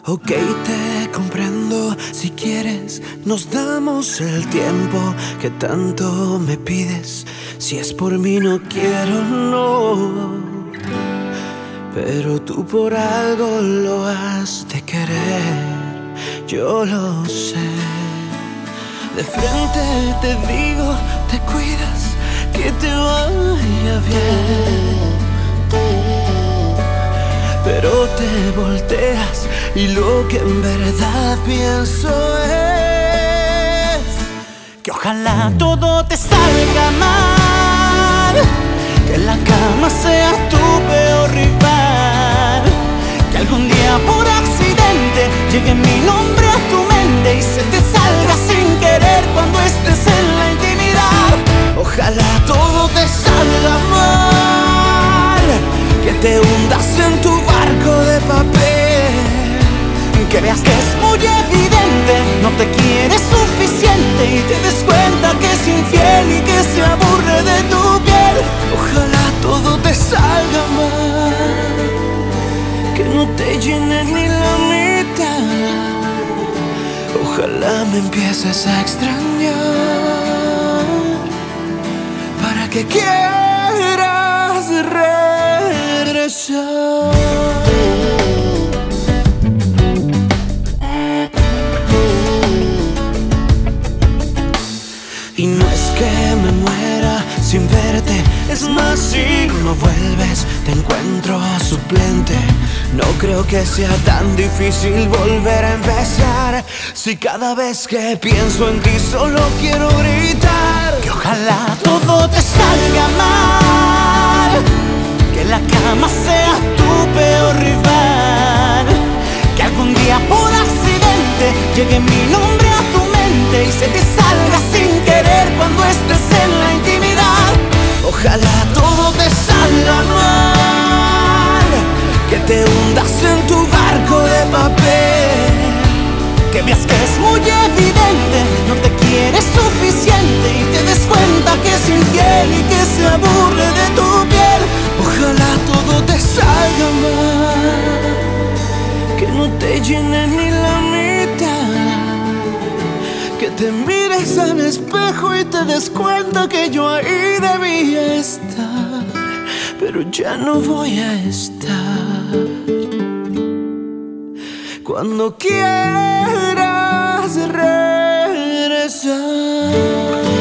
Ok, te comprendo. Si quieres, nos damos el tiempo que tanto me pides. Si es por mí, no quiero, no. Pero tú por algo lo has de querer, yo lo sé. De frente te digo, te cuidas, que te vaya bien. Pero te volteas y lo que en verdad pienso es que ojalá todo te salga mal, que la cama sea tu peor rival, que algún día por accidente llegue mi nombre a tu mente y se te salga sin querer cuando estés en la intimidad. Ojalá todo te salga mal, que te hundas en tu barco de papel, que veas que es muy evidente, no te quieres suficiente y te des cuenta que es infiel y que se aburre de tu piel. Ojalá todo te salga mal, que no te llene ni la mitad. Ojalá me empieces a extrañar para que quieras regresar. Y no es que me muera sin verte, es más, si no vuelves te encuentro suplente. No creo que sea tan difícil volver a empezar, si cada vez que pienso en ti solo quiero gritar que ojalá todo te salga mal, que la cama sea tu peor rival, que algún día por accidente llegue mi nombre a tu mente y se te salga sin querer cuando estés en la intimidad. Ojalá todo te salga mal, que te hundas en tu barco de papel, que veas que es muy evidente, no te quieres suficiente y te des cuenta que es infiel y que se aburre de tu piel. Ojalá todo te salga mal, que no te llene ni la mitad, que te mires al espejo y te des cuenta que yo ahí debía estar, pero ya no voy a estar. Cuando quieras regresar.